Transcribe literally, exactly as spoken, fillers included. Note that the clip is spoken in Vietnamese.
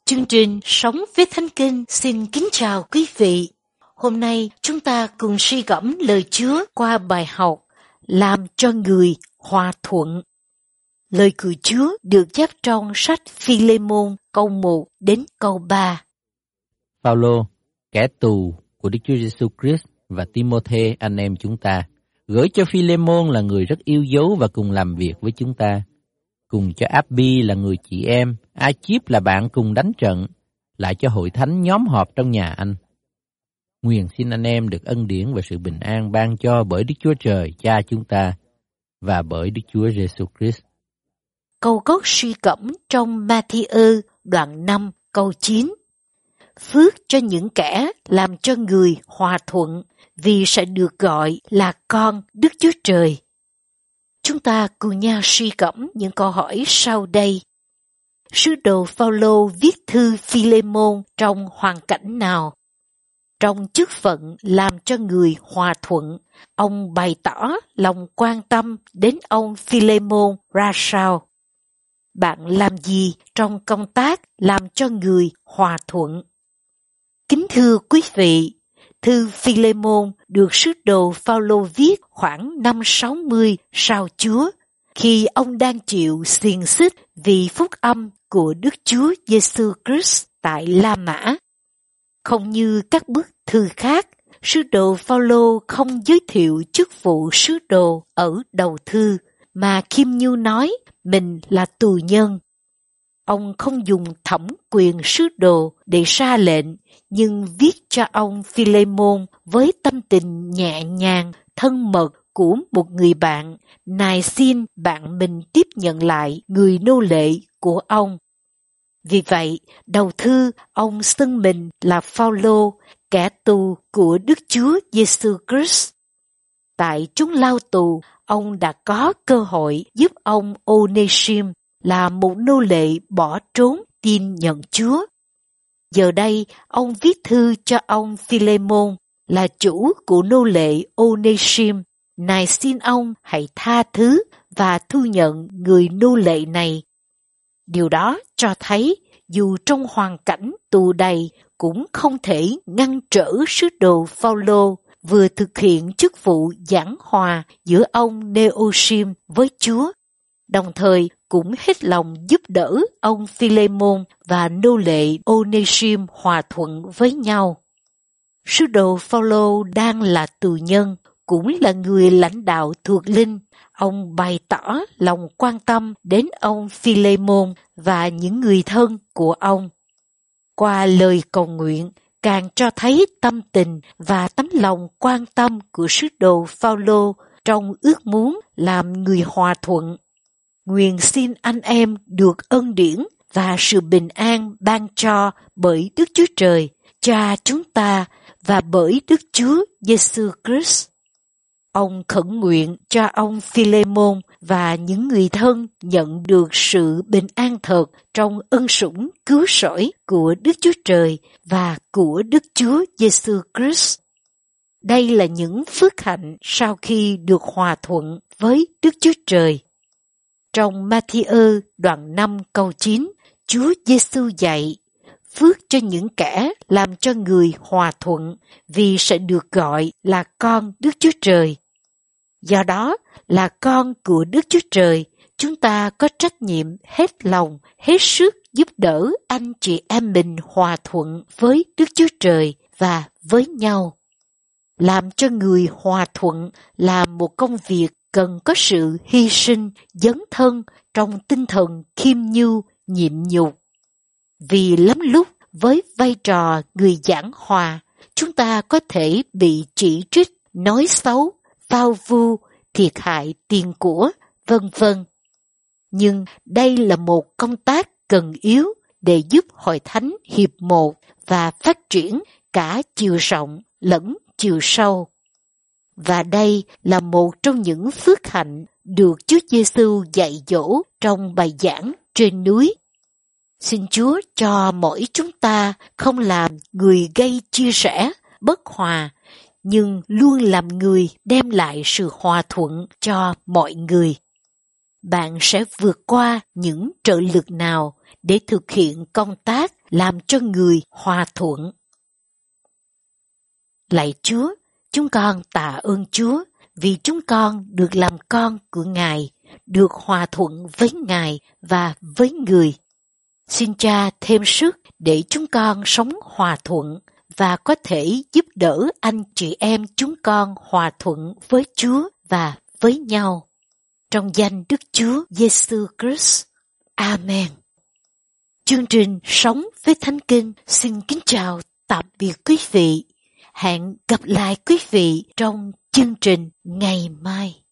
Chương trình Sống với Thánh Kinh xin kính chào quý vị. Hôm nay chúng ta cùng suy gẫm lời Chúa qua bài học Làm cho người hòa thuận. Lời của Chúa được chép trong sách Phi-lê-môn câu một đến câu ba. Phaolô, kẻ tù của Đức Chúa Giêsu Christ và Ti-mô-thê anh em chúng ta, gửi cho Phi-lê-môn là người rất yêu dấu và cùng làm việc với chúng ta, cùng cho Áp-bi là người chị em, A-chíp là bạn cùng đánh trận, lại cho hội thánh nhóm họp trong nhà anh. Nguyện xin anh em được ân điển và sự bình an ban cho bởi Đức Chúa Trời Cha chúng ta và bởi Đức Chúa Giêsu Christ. Câu gốc suy gẫm trong Ma-thi-ơ đoạn năm câu chín. Phước cho những kẻ làm cho người hòa thuận, vì sẽ được gọi là con Đức Chúa Trời. Chúng ta cùng nhau suy gẫm những câu hỏi sau đây. Sứ đồ Phaolô viết thư Phi-lê-môn trong hoàn cảnh nào? Trong chức phận làm cho người hòa thuận, ông bày tỏ lòng quan tâm đến ông Phi-lê-môn ra sao? Bạn làm gì trong công tác làm cho người hòa thuận? Kính thưa quý vị, thư Phi-lê-môn được sứ đồ Phaolô viết khoảng năm sáu mươi sau Chúa, khi ông đang chịu xiềng xích vì phúc âm của Đức Chúa Giêsu Christ tại La Mã. Không như các bức thư khác, sứ đồ Phaolô không giới thiệu chức vụ sứ đồ ở đầu thư, mà khiêm nhu nói mình là tù nhân. Ông không dùng thẩm quyền sứ đồ để ra lệnh, nhưng viết cho ông Phi-lê-môn với tâm tình nhẹ nhàng, thân mật của một người bạn, nài xin bạn mình tiếp nhận lại người nô lệ của ông. Vì vậy, đầu thư ông xưng mình là Phaolô, kẻ tù của Đức Chúa Giêsu Christ. Tại chúng lao tù, ông đã có cơ hội giúp ông Onê-sim là một nô lệ bỏ trốn tin nhận Chúa. Giờ đây, ông viết thư cho ông Phi-lê-môn là chủ của nô lệ Onê-sim, nài xin ông hãy tha thứ và thu nhận người nô lệ này. Điều đó cho thấy dù trong hoàn cảnh tù đầy cũng không thể ngăn trở sứ đồ Phaolô vừa thực hiện chức vụ giảng hòa giữa ông Nê-ô-sim với Chúa, đồng thời cũng hết lòng giúp đỡ ông Phi-lê-môn và nô lệ Onê-sim hòa thuận với nhau. Sứ đồ Phaolô đang là tù nhân, cũng là người lãnh đạo thuộc linh. Ông bày tỏ lòng quan tâm đến ông Phi-lê-môn và những người thân của ông. Qua lời cầu nguyện, càng cho thấy tâm tình và tấm lòng quan tâm của sứ đồ Phaolô trong ước muốn làm người hòa thuận. Nguyện xin anh em được ân điển và sự bình an ban cho bởi Đức Chúa Trời, Cha chúng ta và bởi Đức Chúa Giêsu Christ. Ông khẩn nguyện cho ông Phi-lê-môn và những người thân nhận được sự bình an thật trong ân sủng cứu rỗi của Đức Chúa Trời và của Đức Chúa Giêsu Christ. Đây là những phước hạnh sau khi được hòa thuận với Đức Chúa Trời. Trong Ma-thi-ơ đoạn năm câu chín, Chúa Giêsu dạy, phước cho những kẻ làm cho người hòa thuận, vì sẽ được gọi là con Đức Chúa Trời. Do đó, là con của Đức Chúa Trời, chúng ta có trách nhiệm hết lòng, hết sức giúp đỡ anh chị em mình hòa thuận với Đức Chúa Trời và với nhau. Làm cho người hòa thuận là một công việc cần có sự hy sinh, dấn thân trong tinh thần khiêm nhu, nhịn nhục. Vì lắm lúc với vai trò người giảng hòa, chúng ta có thể bị chỉ trích, nói xấu, phao vu, thiệt hại tiền của, vân vân. Nhưng đây là một công tác cần yếu để giúp hội thánh hiệp một và phát triển cả chiều rộng lẫn chiều sâu. Và đây là một trong những phước hạnh được Chúa Giêsu dạy dỗ trong bài giảng trên núi. Xin Chúa cho mỗi chúng ta không làm người gây chia rẽ, bất hòa, nhưng luôn làm người đem lại sự hòa thuận cho mọi người. Bạn sẽ vượt qua những trợ lực nào để thực hiện công tác làm cho người hòa thuận. Lạy Chúa, chúng con tạ ơn Chúa vì chúng con được làm con của Ngài, được hòa thuận với Ngài và với người. Xin Cha thêm sức để chúng con sống hòa thuận và có thể giúp đỡ anh chị em chúng con hòa thuận với Chúa và với nhau. Trong danh Đức Chúa Giêsu Christ. Amen. Chương trình Sống với Thánh Kinh xin kính chào tạm biệt quý vị. Hẹn gặp lại quý vị trong chương trình ngày mai.